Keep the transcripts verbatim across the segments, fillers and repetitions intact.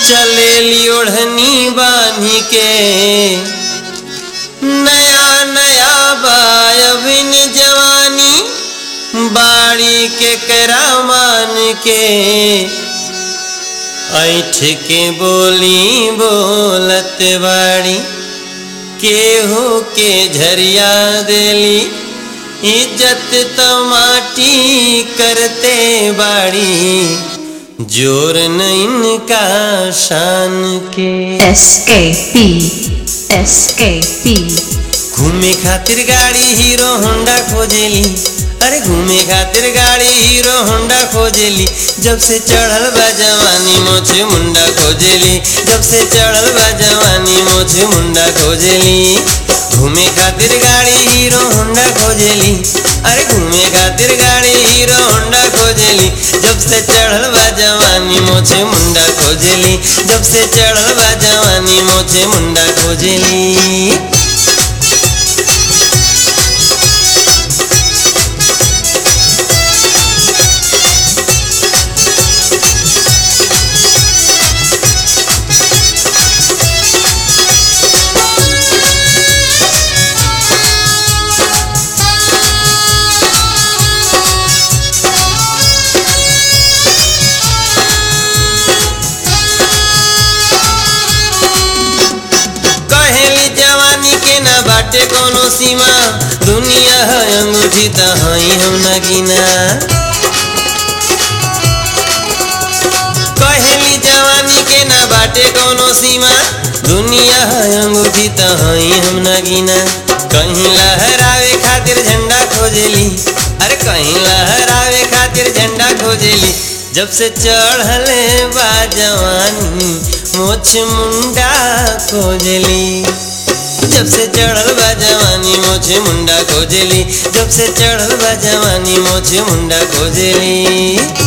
चलेली ओढ़नी बांधी के नया नया बायबिन जवानी बाड़ी के करामान के ऐठ के बोली बोलत बाड़ी केहू के झरिया देली इज्जत तो माटी करते बाड़ी जोर न इनका शान के। एस के पी एस के पी घूमे खातिर गाड़ी हीरो होंडा खोजेली, अरे घूमे खातिर गाड़ी हीरो होंडा खोजेली। जब से चढ़ल बा जवानी मोछे मुंडा खोजेली, जब से चढ़ल बा जवानी मोछे मुंडा खोजेली। घूमे खातिर गाड़ी हीरो होंडा खोजेली, अरे घूमे खातिर गाड़ी हीरो होंडा खोजेली। जब से चढ़ल बा जवानी मोछे मुंडा खोजेली, जब से चढ़ल बा जवानी मोछे मुंडा खोजेली। बाटे कोनो सीमा दुनिया है अंगूठी त हई हम नगीना। कहेली जवानी के ना बाटे कोनो सीमा दुनिया है अंगूठी त हई हम नगीना। कहीं लहरावे खातिर झंडा खोजेली, अरे कहीं लहरावे खातिर झंडा खोजेली। जब से चढ़ले बा जवानी मोछ मुंडा खोजेली, जब से चढ़ल बा जवानी मोछे मुंडा खोजेली, जब से चढ़ल बा जवानी मोछे मुंडा खोजेली।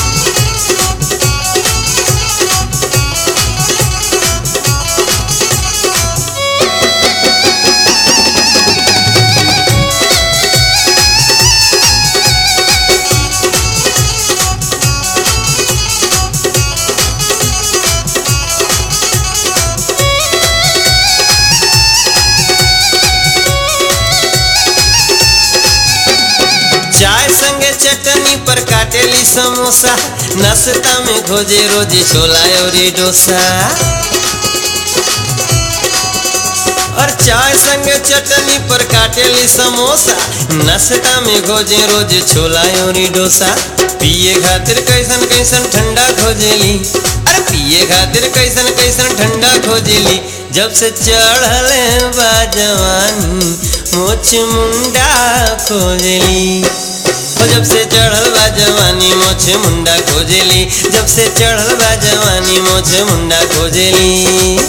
चाय संगे चटनी पर काटेली समोसा, नाश्ता में खोजे रोजे छोला और डोसा। और चाय संगे चटनी पर काटेली समोसा, नाश्ता में खोजे रोजे छोला और डोसा। पिए खातिर कैसन कैसन ठंडा खोजेली, अरे पिए खातिर कैसन कैसन ठंडा खोजेली। जब से चढ़ले बा जवानी मोछ मुंडा खोजेली, जब से चढ़ल बा जवानी मोछे मुंडा खोजेली, जब से चढ़ल बा जवानी मोछे मुंडा खोजेली।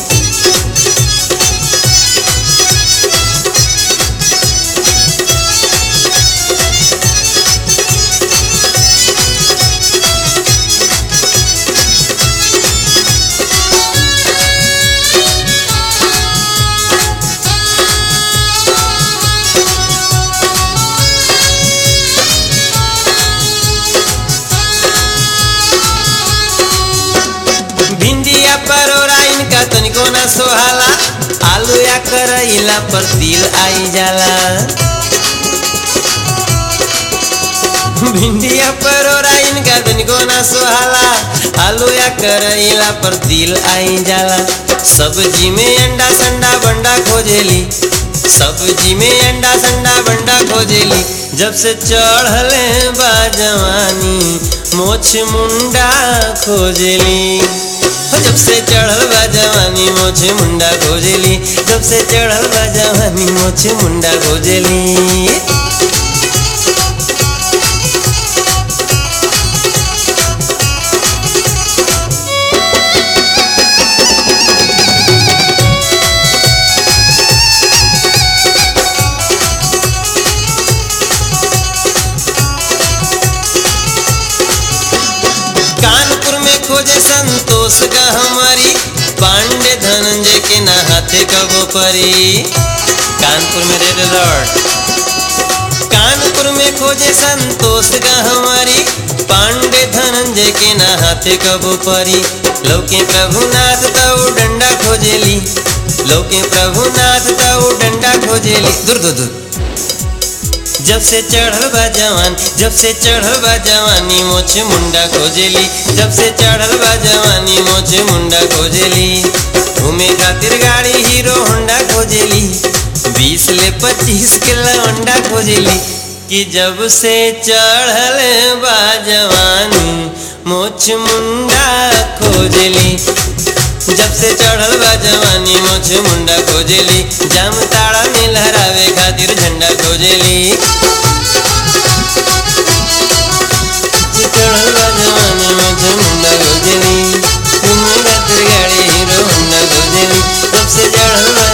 भिंडिया परोरा इनका तनिको ना सोहाला, आलू या करैला पर तिल आई जाला। भिंडिया परोरा इनका तनिको ना सोहाला, आलू या करैला पर तिल आई जाला। सब्जी में अंडा संडा बंडा खोजेली, सब्जी में अंडा संडा बंडा खोजेली। जब से चढ़ले बा जवानी मोछ मुंडा खोजेली, जब से चढ़ल बा जवानी मोछे मुंडा खोजेली, जब से चढ़ल बा जवानी मोछे मुंडा खोजेली। कानपुर में खोजे संतोष का हमारी, पांडे धनंजय के ना हाथे कबो परी। कानपुर में रेड अलर्ट, कानपुर में खोजे संतोष का हमारी, पांडे धनंजय जे के ना हाथे कबो परी लौके प्रभुनाथ तऊ डंडा खोजेली लौके प्रभुनाथ तऊ डंडा खोजेली दूर दूर दूर जब से चढ़ल बा जवान जब से चढ़ल बा जवानी मोछ मुंडा खोजेली जब से चढ़ल बा जवानी मोछ मुंडा खोजेली घूमे खातिर गाड़ी हीरो होंडा खोजेली बीस ले पच्चीस के लौंडा खोजेली कि जब से चढ़ल बा जवानी मोछ मुंडा खोजेली जब से चढ़ल बा जवानी मोछ मुंडा खोजेली जाम ताड़ा में लहरावे खातिर झंडा खोजेली चढ़ल बा जवानी मोछ मुंडा खोजेली घूमे खातिर गाड़ी हीरो होंडा खोजेली जब से चढ़ल बा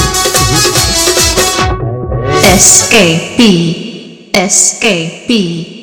S K P S K P